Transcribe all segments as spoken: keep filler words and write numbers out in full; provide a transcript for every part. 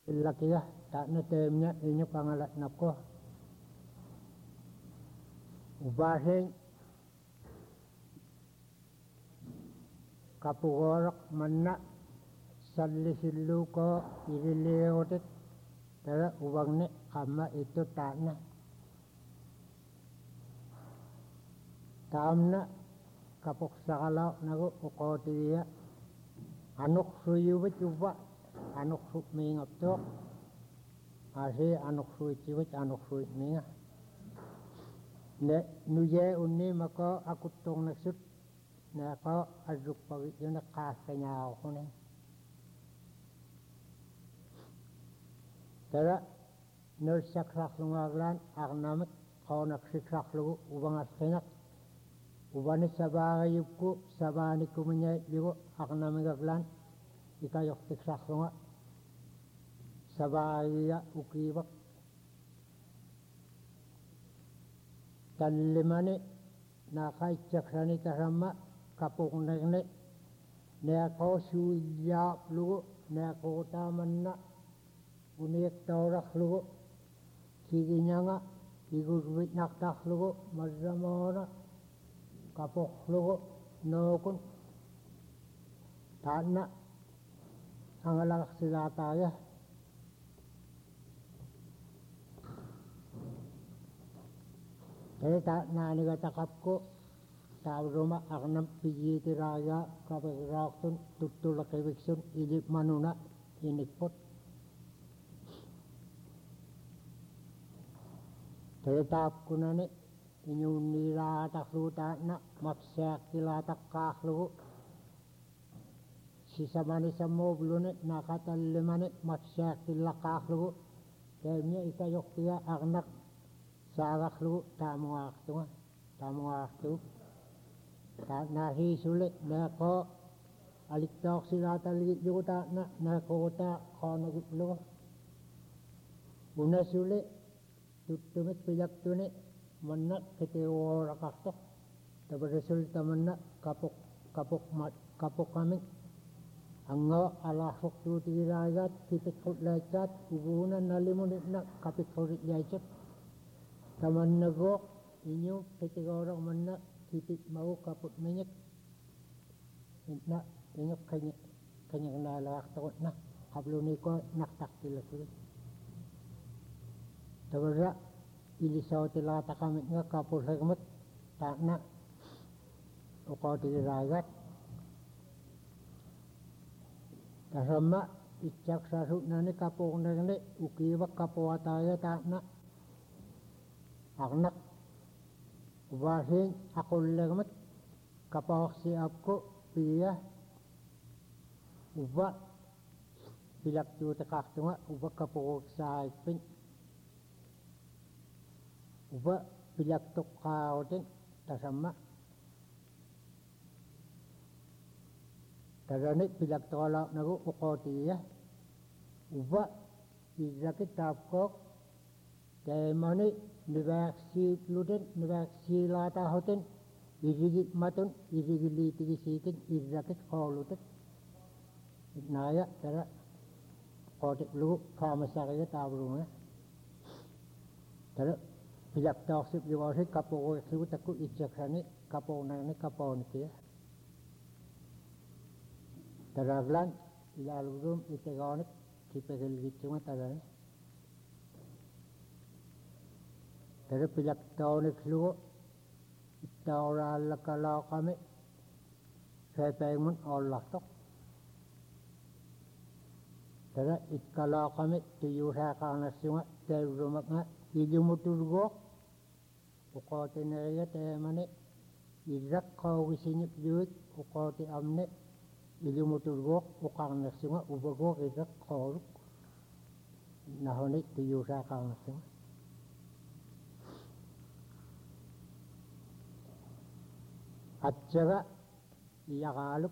Ilakiya tak na temnya inyo pangalat nako ubahin kapugorok manna sallisilluko ililiyotit tara ubangne kama itu tak na tamna kapuk sakalaw nagu ukotiya anuk suyubit uba anuk su mingap to asi anuk su ciwit anuk su minga ne nuje unni mako akutong naksut ne ko azuk pagi yun kasanya ko ne tara nur sakrak lungaglan arnamit ko naksikrak lugu ubang askenak ubani sabagayubku sabani kumanya yugo arnamigaglan ikayok tiksak lunga sabaya ukibak talimani nakaitsaksani tarama kapung negne ne ako suyap lugu ne ako tamanna uniyak taurak lugu kiginyanga igurwit naktak lugu mazamona kapok lugu nokun tanna angalak silataya jadi tak nani kata kapko tahu rumah akan piji tiraya kapek tun tutul kewiksun ilip manuna ini pot jadi tak kunane inyuni rata fruta na maksak kilata kahlu sisa mani samo blune nakatalle mani maksak kilakahlu kayaknya ikayok dia anak sarak lu tamu waktu tamu waktu tak nahi sulit nako alik tok silata ligit juga tak nak nako tak kono lu una sulit tutumit pijak tuni mana keteo rakakto tapi resulta mana kapok kapok mat kapok kami anggo ala foktu tirayat tipit kut lecat ubuna nalimunit nak kapit kurit lecat taman nagok inyo ketika orang mana tipit mau kaput minyak na inyo kanya kanya nalak takut na kablo niko naktak tila tila tabara ilisaw tila takamit nga kapul hagmat tak na ukaw tiragat kasama itsak sasuk nani kapung nani ukiwak kapuataya tak na anak ubahin aku legamat kapawak siap ko piyah uba pilak tu tekak tunga uba kapawak sa ipin uba pilak tuk kautin tasama taranit pilak tolak nagu ukotiyah uba izakit tapkok temani nivaksi pluden nivaksi lata hoten irigit matun irigili tigisikin irakit kolutet naya tara kotek lu kamasakaya tabrunga tara pilak taksip yuwasit kapo eklu takut ijaksani kapo nani kapo nikia tara glan ilalugum itegonik kipegel gitsunga tara Dari pilak tahun itu, tahun Allah kalau kami saya pengen Allah tok. Dari kalau kami tiada karena semua dari rumahnya hidung muturgo, ukoti neraya temane irak kau isinya duit ukoti amne hidung muturgo ukarna semua ubago irak kau, nahoni tiada karena semua. Atjaga iyakaluk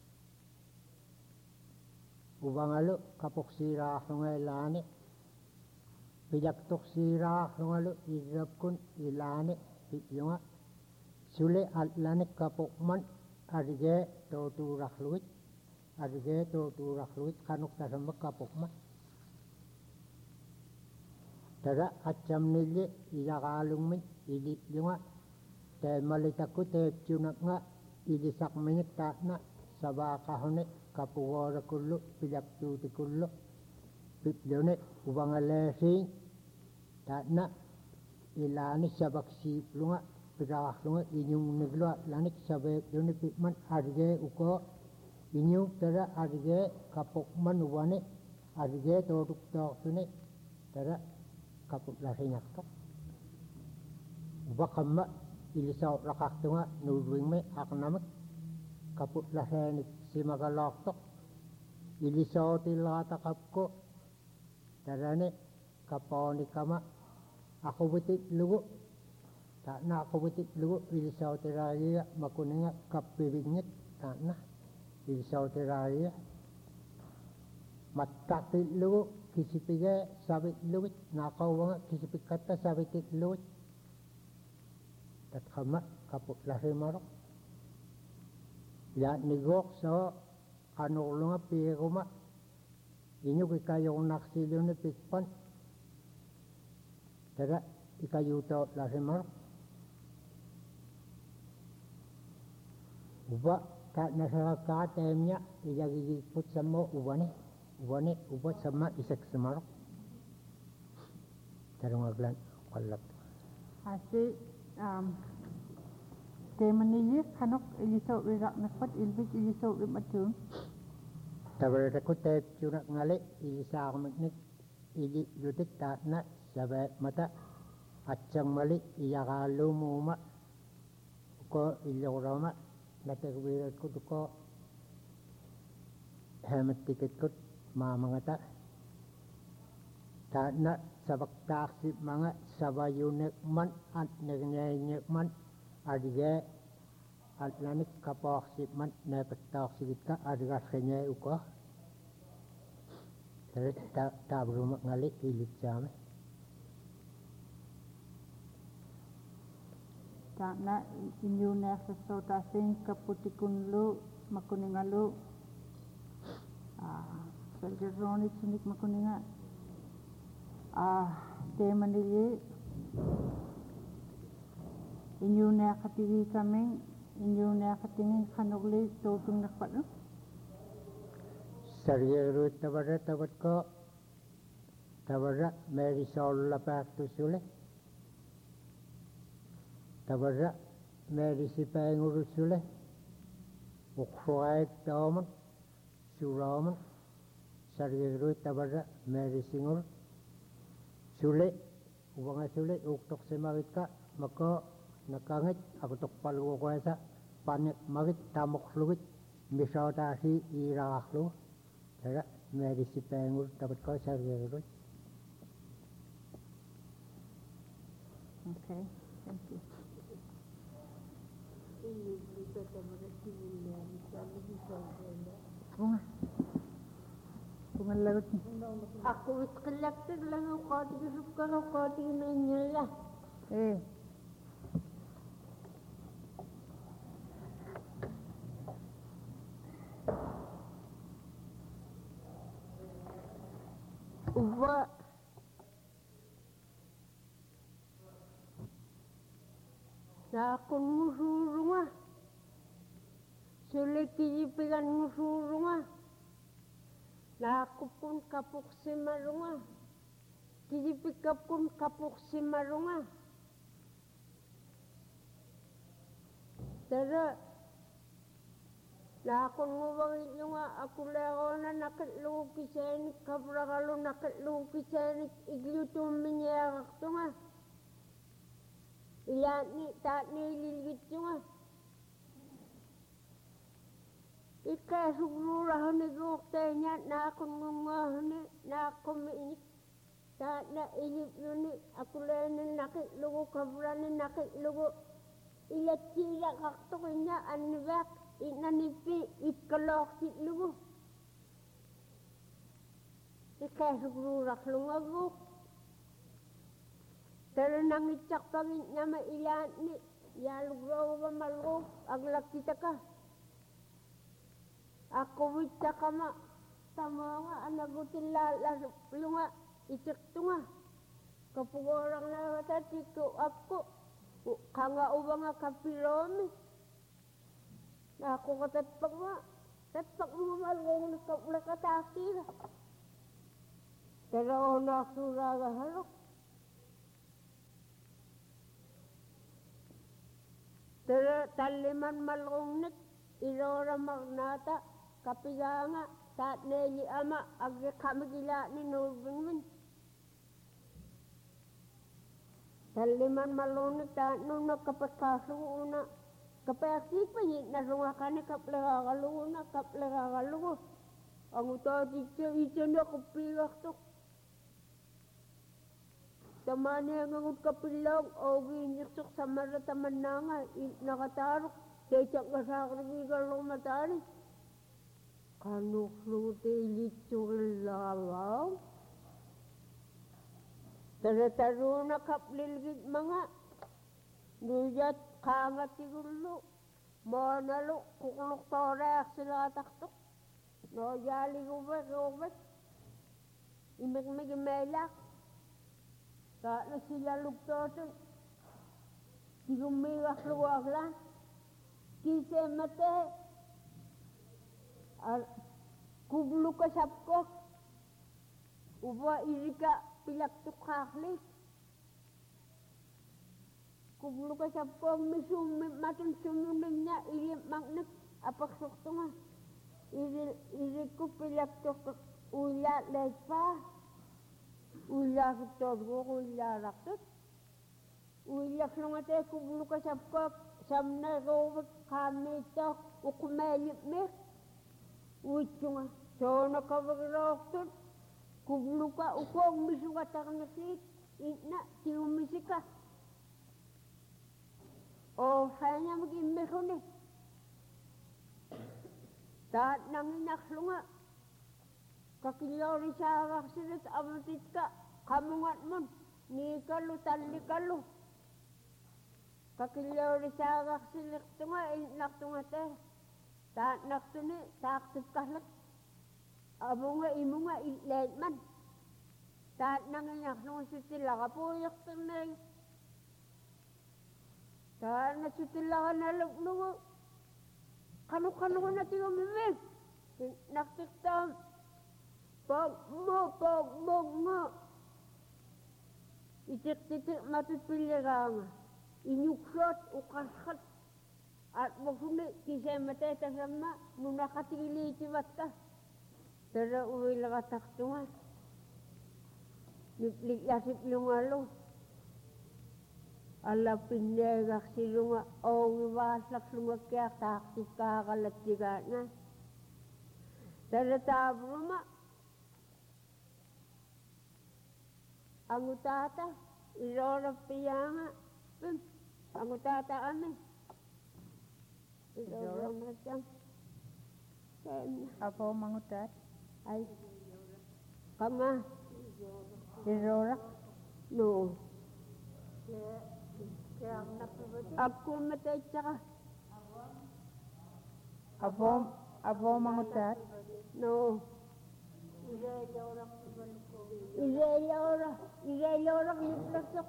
ubangalu kapok sirah lungailane pilak tok sirah lungalu irapkun ilane yunga sule atlane kapok man arige to turak luit arige to turak luit kanuk tasamba kapok man tara acam nili iyakalungmin ili lunga te malitaku te tunak nga ili sakminik ta na sabakahone kapugora kullu pilak tuti kullu piplone ubangalesing ta na ilani sabaksi lunga pirak lunga inyung neglo lanik sabek duni pitman arge uko inyung tara arge kapok man uwane arge toduk tok tuni tara kapuk lasinyak tok ubakamma ilisau rakak tunga nudwing me aknamek kapuk lasenik simagalok tok ilisau tilata kapko tarane kaponi kama aku betik lugu tak na aku betik lugu ilisau tiragia makuninga kapibingit tak na ilisau tiragia matakti lugu kisipige sabit lugu nakau wanga kisipik kata sabitit lugu tat kama kapuk lasimarok ya nigok so kanulunga piruma inyo kikayong naksilyo ni pikpan tara ikayuto lasimarok uba ta nasarakatemnya iyagigiput samo ubane ubane uba sama isak semarok tarong aglan kalap Asi um temani kanok ilisau rirak nakpat ilbik ilisau rimatung tabara takutep chunak ngale ilisa akmiknik ili yutik ta na sabe mata acang mali iyakalu muma ko ilorama nategwirat ko ko hemet tiket ko mamangata ta na sabak taksi mga sabayunek man at nagnyaynek man adige at lanik kapaksi man nepetak sigit ka adigas kanya uko terus ta tabrumak ngalik ilit jame ta na inyu na sa tasing kaputikun lu makuninga lu ah seljeroni sinik makuninga ah temani inyu na katiri kaming inyo na katingin kanogli totung nakpat no? Saryeru tabara tabat ko tabara merisol lapak tu sule tabara merisipai ngurus sule ukhuaik tauman suraman saryeru tabara merisingur sule ubanga sule uktok semawit ka maka nakangit aku tok palu ko esa panik magit tamok fluid misau tasi irak lu tara medisi pengur dapat ko saryeru Okay, thank you. Bunga. Bunga lagot ni. Aku wis kolektif lang ako di suka ko di nanya. Eh. Uwa na akong ngusurunga sila kijipigan ngusurunga na ako pun kapok si marunga kijipikap pun kapok si marunga tara na akong ngubangit nga ako lego na nakatlugo kisenik kabrakalo nakatlugo kisenik igluto minyakak to nga ilan ni taat ni ililgit to nga ikasugrurahan ni guktenya na akong ngumahan ni na akong mainik taat na ilip yun ni ako lego na nakatlugo kabrani nakatlugo ilat sila kakto kanya anibak inanipi ikalok si lugu ikasugurak lungagu tara nang itsak pagin na mailan ni yalugraw ba malgo aglak kita ka ako wita ka ma tama nga anagutin lala lunga itik tunga kapugorang na tati ko ako kanga ubang nga kapilomi na ako katatpag nga tatpag mo malong nakatakira pero na suraga halok pero taliman malong nik irora magnata kapiganga saat neli ama agre kami gila ni nubin taliman malunit ta nung nakapagkasununa kapayakit pa yun narunga ka ni kaplagakaluna kaplagakaluna ang utaw dito ito na kapilak to tamani ang ang kapilang o ginyusok sa marataman na nga nakatarok kaysak ka sa akrabigalong matari kanukluti litsong lalaw Tara-taro na kaplilgid mga nuyat kangat siguro mo nalo kukulok toreak sila taktok no yali gubet gubet imig-mig melak ka na sila lugtotin sigumigak luwag lang kise mate ar kublu ka sapko uba irika pilak tukakli kublu ka sapko misum matun sumunin niya ilim magnet apak suktunga iri iri ku pilak tuk uya lepa uya suktor go uya raktut uya slungate kublu ka sapko samna go kami to ukumelip me uchunga so nakabagroktut kublu ka ukong misuka taknasit ina tiumisika o kaya mag-imbe ko ni taat nang inaklunga kakilori sa kaksilit amatit ka kamungat mon ni kalu tali kalu kakilori sa kaksilit tunga inaktunga te taat naktuni taaktif kahlat amo nga imo nga ilet man taat nangayak nung sutila ka po yak tanay taat na sutila ka naluknungo kanu-kanu ko na tiyo mimig naktiktam pag mo pag mo nga itik-titik matutpili ka nga inyuksot ukaskat at maghuni kisay matay tasama nung nakatigili itibat ka Tara uwi lakatak tunga. Niplik yasip lungalo. Ala pinegak silunga. O wiwasak lunga kaya taktis kakalat tiga na. Tara tabruma. Ang utata. Irorap piyanga. Ang utata ame. Irorap masyang. Apa mangutat? Ay, kama, Irorak? no. Ako matay tsaka. Abo, abo mangutat? No. Irelorak, irelorak niplasok.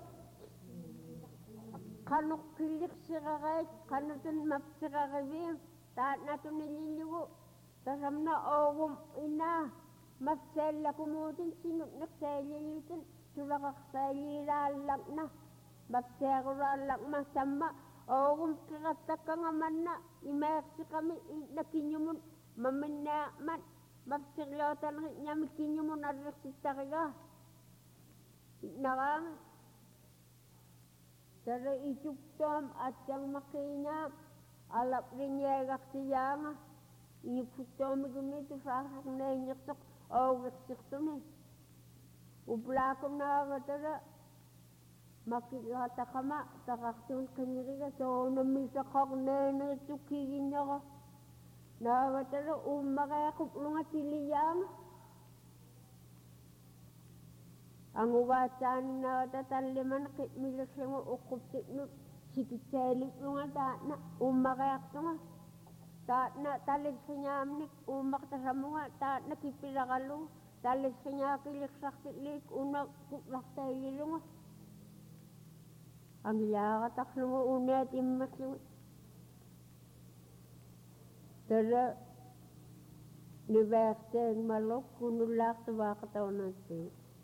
Kanok kilik sirakait, kanotun map sirakawin, taat nato nililigo. Tasam na ogum ina mapsela kumutin sinuk naksayilitin sulakak sayiralak na mapseralak masama ogum kakatak nga man na imersi kami nakinyumun mamina man mapserlotan niya mikinyumun arreksitariga nakang tara isuktom at yang makinya alap rin yagak siyanga Iputome gumito fakak na inyaksak o waksiktume. Uplakom na agatara makikata kama takaktul kaniriga so namisakak na natukigin niya ka. Na agatara umakaya kuplunga tiliyang. Ang uwasan na tataliman kitmilas lang ukuptik no sikitselik lunga ta na umakayak tunga. Taat na talig sa nyamnik, umak ta sa mga, taat na kipilakalu, talis kanya kilik saktilik una kuplak ilunga ang yakatak lunga una timmas lunga tara niverteng malok kunulak tawakatawanate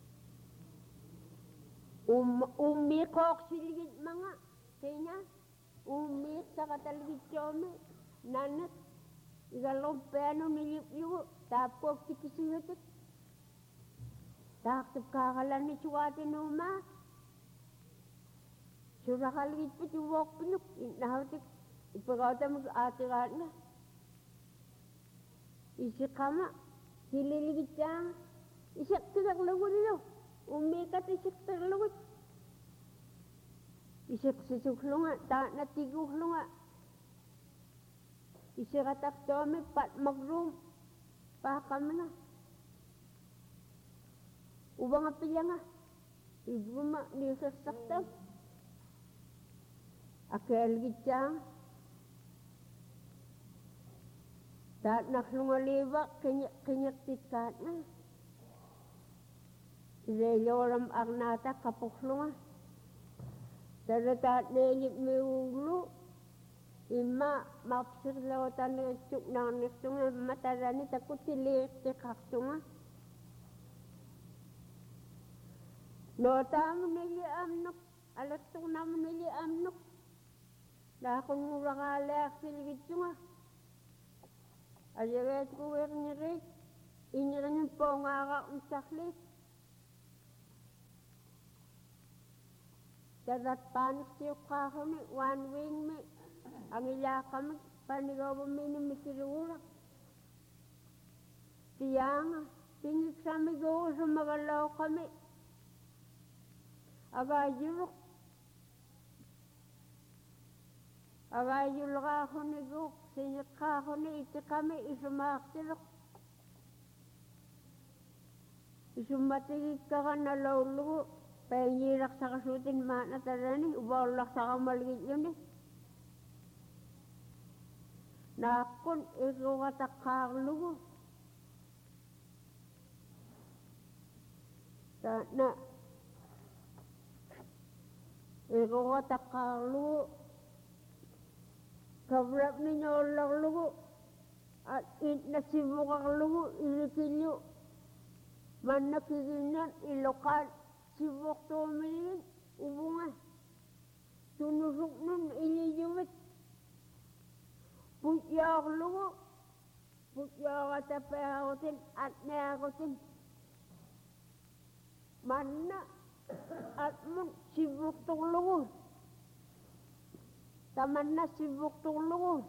um umikok siligid mga kanya umik sa kataligid chome nanak igalong peano nilip-liwo tapos tikisihatik taktip kakalan ni suwati numa surakaligid pa tiwok pinuk inahatik ipagawta mag-atirat na isi kama sililigid siya isak tisak lagod ilo umikat isak tisak lagod isak sisuk lunga ta natiguh lunga isiratak tome pat magrum pa kami na ubang apilya nga ibuma nisasakta akel gitjang tat naklungaliba kenyak kenyak titkat na ireyoram agnata kapuklunga taratat nelip meulu ima mapsir lautan cuk nang nistunga matarani takut tilik tikaktunga nota menili amnuk alaktung na menili amnuk dakon murakale aksil gitunga ajaret kuwer nyerit inyeran pongaka unsaklit tarat panik siuk kakami one wing me ang ilakam panigaw mini mikirura tiyang tingik sa migaw sa magalaw kami agayulok agayulok ako ni guk sinyat ka ako ni iti kami isumaktilok isumatigit ka ka nalawlugo pahingirak sa kasutin maat na tarani ubawlak sa kamaligit yun eh nakon ikaw katakaklugo na ikaw katakaklugo kabrap ninyo laklugo at nasibukaklugo ilikilyo man nakikinan ilokal sibuk tumilin ubungan tunusok nun iliyumit Putyak lugu, putyak atape akotin at ne akotin. Mana at mun sibuk tong lugu. Tamanna sibuk tong lugu.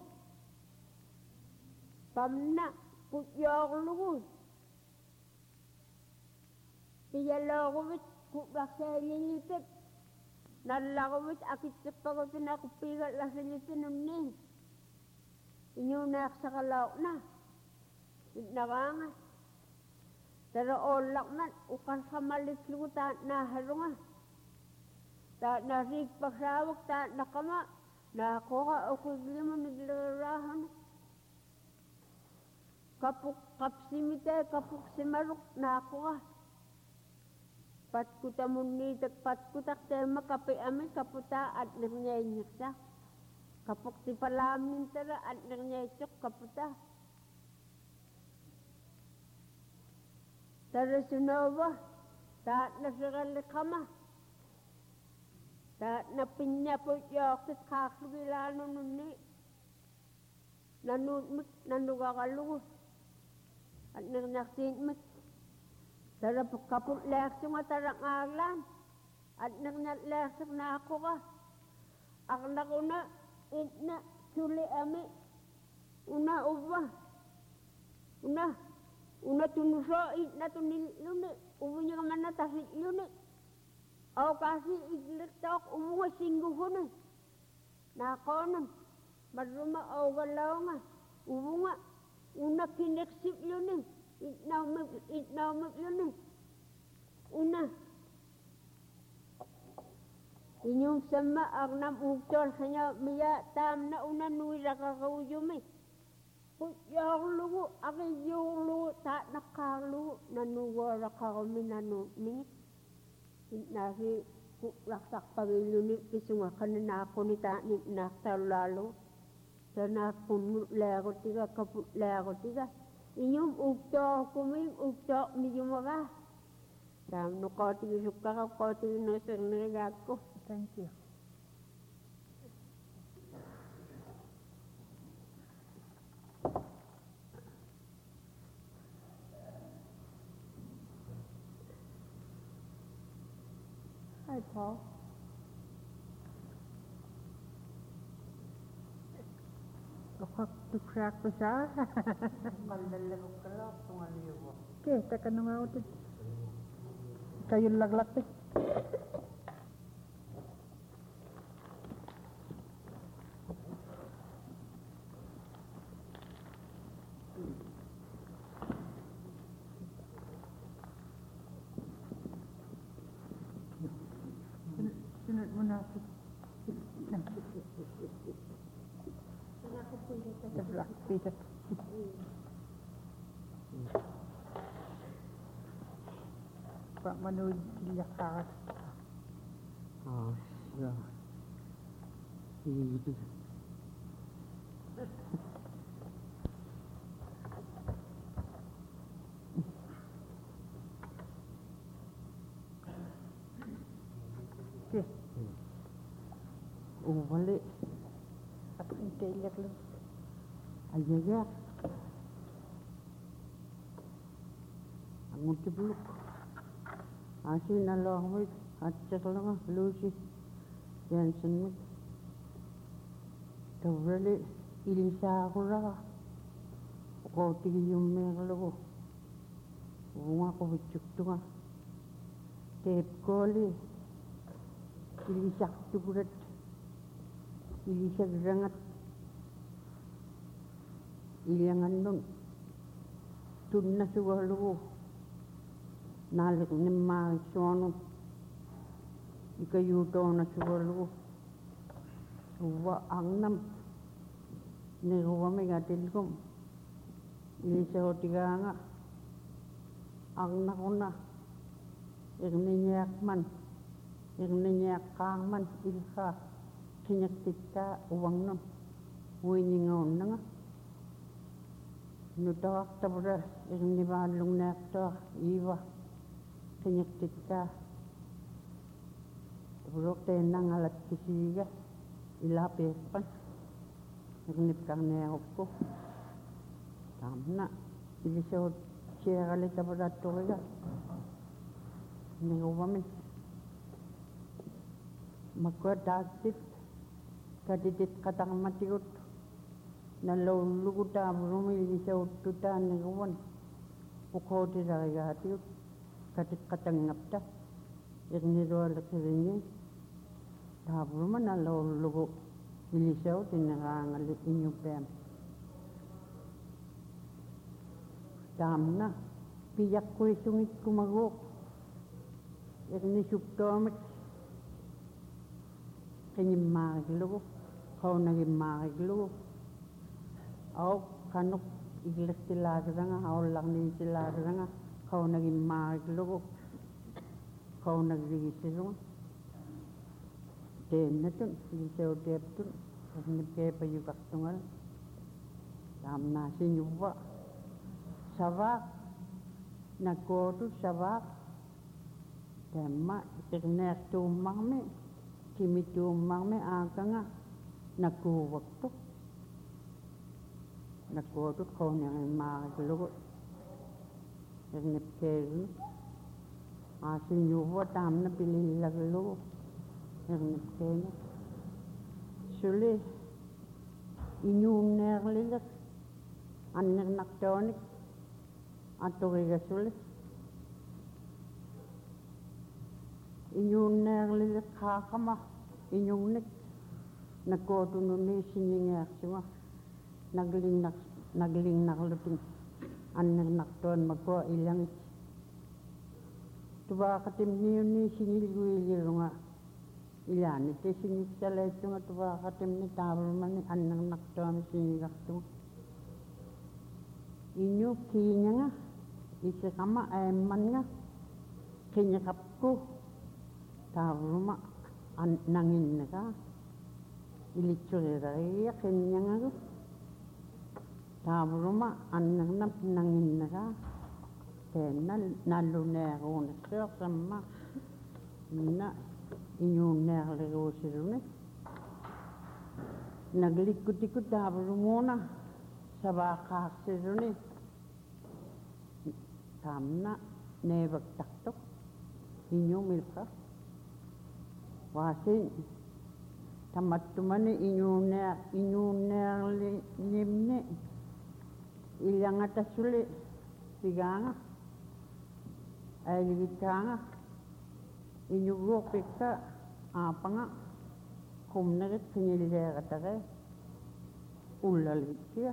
Pamna putyak lugu. Piyalakowit kuplak sa ililitit. Nalakowit akit sipakotin ako pigat la sa ilitin nun inyo na sa kalaw na nakanga pero olak man ukan sa malitlu ta na harunga ta na rig pagsawag ta nakama na ako ka ako limo naglarahan kapuk kapsimite kapuk simaruk na ako ka pat kuta muni pat kutak tema kape amin kaputa at nangyayinik sa kapok ti palamin tara at nangyaychok kaputa. Tara sunawa, taat na siralikama. Taat na pinyapot yakit kaklubilano nuni. Nanunmik, nanugakalugo. At nangyaksinmik. Tara kapok leksong at tarang aglan. At nangyakleksong na ako ka. Akla ko na, itna suli ame una uba una una tunuso itna tunil lune ubunya kamana tasik lune au kasi igletok umunga singguhune na konon maruma au galawanga ubunga una kineksip lune itna umek itna umek lune una inyong sama ang nam uktol kanya miya tam na una nui raka kaujumi Kuyarlugu akiyurlugu ta nakarlugu nanuwa rakarumi nanu mingit. Nasi laksak pagiluni kisunga kanina ako ni ta ni naktalalo. Sana pun lego tiga kaput lego tiga. Inyum ukto kuming ukto miyumaga. Dam no koti suka ka koti no sernegako. Thank you. Hi, Paul. Kakak tukrak besar. Okay, tekan nung ako din. Kayo laglak din. Sunod mo na ako. Sebelah, pijat. Pak Manoy Jakarta. Oh, ya. Ini. Okay. Oh, balik. Apa yang lihat lu? Aja ya. Ang multibulok. Asin alawit at lang Lucy Jensen mit. Tawali ilisa ko ra. Ko tigiyum merlo. Bunga ko bichuk tunga. Tep koli. Ilisa tugurat. Ilisa grangat. Iliangan nun. Tunna suwalu. Nalik ni ma sono ikayuto na suwalu wa angnam ni wa me gatil kom ni se hotiganga angna kona igni nyak man igni nyak kang man ilha kinyak titta uwang nam wini ngon nga nutak tabra igni balung nakta iwa kinyak titta buruk tenang alat kisiga ilapepan nip karne ako tamna ilisod siya kali tabra toga ni uwamin magkadatit kaditit katang matiut naluluguta burumi ilisod tuta ni uwan ukoti ragatiut katit katang ngapta igni rola kirinye taburuma nalulugu ilisod tinarangalit inyupem tamna piyak ko isungit kumagok igni suptomit kanyimaglugo kau nagimaglugo au kanuk iglas tilagranga au langni tilagranga kau nagimaglugo kau nagrigisirunga tenatun ilisod teptun igni kepa yukaktungal tamna sinyuwa savak nakotu savak temma tigner tumangme kimi tumangme akanga nakuwaktu nakotu konya maglugo igni kegu asin yuwa tamna pililaglugo igni kenya suli inyum nerlilik anir naktonik aturiga suli inyum nerlilik kakama inyumnik nakotu nuni sinyingak siwa nagling nak nagling nakluting anir nakton magko ilangit tuba katim niyo ni sinilguilirunga ilan ite sinik salaitunga tuba katim ni tabrumani anir nakton sinigaktunga inyu kinyanga isekama aemmanga kinyakapku tavruma nanginnaga ilitsuriraria kinyanga tavruma annernam nanginnaga tenna nalluneeruunersuarsamma inna inyuunneerleruusilune naglikkutikku tavrumuuna savaaqaarsiluni taamna neevaktartoq inyumilqa waasin tamattumani inyuunneer inyuunneerlimni ilangatassuli sigaanga ailigikkaanga inyuguuqpikka aapanga kumnerit kiñilleeratare ullalgittia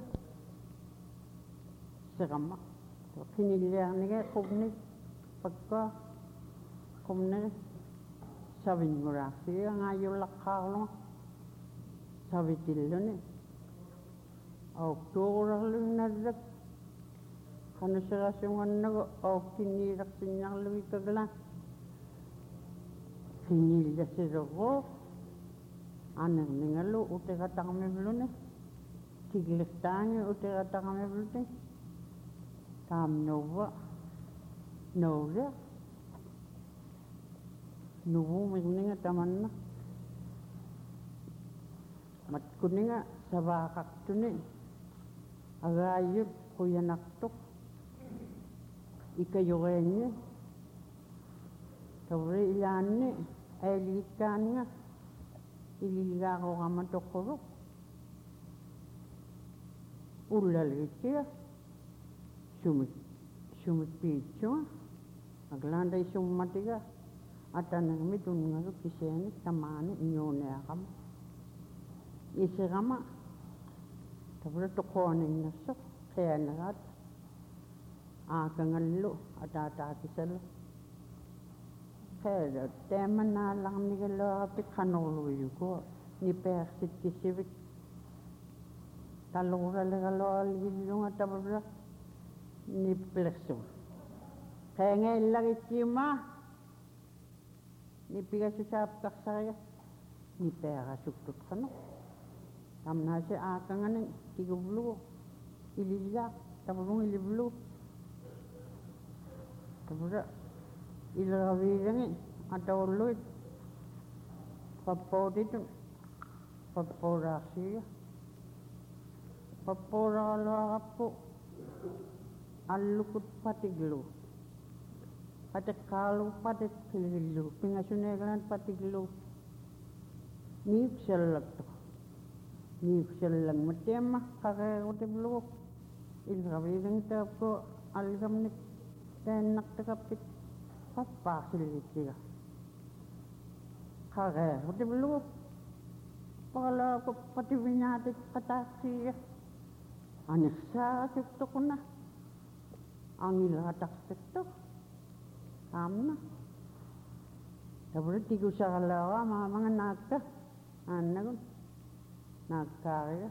seqamma kiñillearnige qumnik pakka qumnerit savinnguraarsiga ngaayullaqqaarlunga savitilluni auktuurerlunnarrak qanuserasungannagu aukkinniilersinnarlugikkaglaa kiñillasilerruu anerningalu uteqataqamivluni tiglirtaangi uteqataqamivluni taamnuva nouria nuvumirninga tamanna matkuninga savaaqartuni agaayyut quyanartuq ikayureenngi tavri ilaanni ailigikkaaniga ililgaaruqama toqquluq ullalgittia sumik sumikpiitsunga aglaandai summatiga atanermi tunngalu kiseeni tamaani inyuuneaqama iseqama tavra toqoaninnersoq qianeraat aakangallu ataataakisalu qeeda teemannaallarnigaluarapik qanorlugiyuku nipeersitkissivik talluuralegaluarligillunga tavra niplersuga qeengaillagittiuma nipigasusaappaqsariga nipeerasuktutqanu tamnaasi aakanganin tiguvlugu ilillaa tavrung ilivlugu tavra ilraviirangi atawulluit pappootitun pappooraassiga pappooraaluarappu allukut patiglu pateqqaalu pateqqillu pingasuneegalan patiglu niuksallaktu niuksallangmattiamma qareerutivlugu ilraviirangi taapku algamnik teennartaqappit pappaarsilgittiga qareerutivlugu paalaaku pativinaatit qataassiga anersaasuktuquna angilaatarsiktuq aamna tavra tikusaralaara maamanga naakka aannagun naakkaariga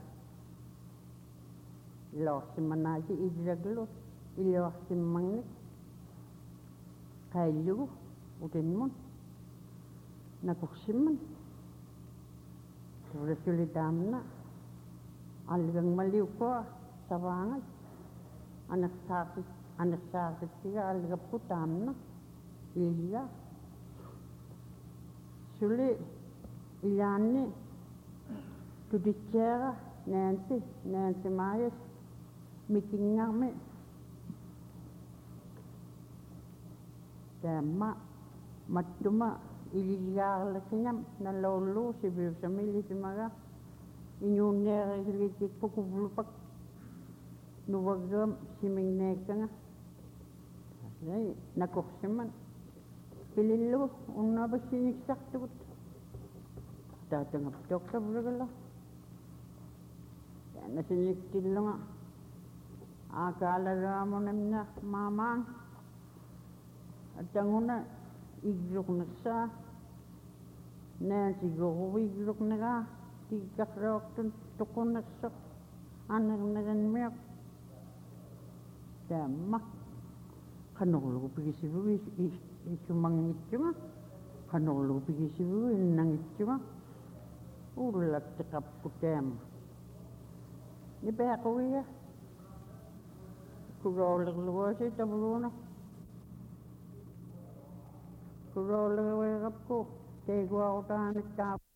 iloorsimmanaaki illaglu iloorsimmangnik qaillugu utinmun nakursimman tavra suli taamna algangmaliukkua savaangat anersaarsit anersaarsitsiga algappu taamna illa suli ilaanni tutitseera Nancy Nancy Myers mikingarmi taamma mattuma ililgaarlakiñam nalloullu siviusamillisimaga iñuunneerigilikikpukuvlupak nuvaggam simingneekkanga nei nakorsimman pilillugu unnaavassiniksartugut taatangaptoqtavlugala taanasinikktillunga aakaalaraamunamna maamaang atanguna igluknersaa naansigoruvigglukneraa tiggaqraortun tuqunnersoq anerneranmiaq taamma qanorlugu pigisivugi issumangitsunga qanorlugu pigisivugi innangitsunga uullatteqappu taamma nipeaqugia kuroollerluguasi tavuluuna kuroollerluguaqapku teiguaqutaanit taap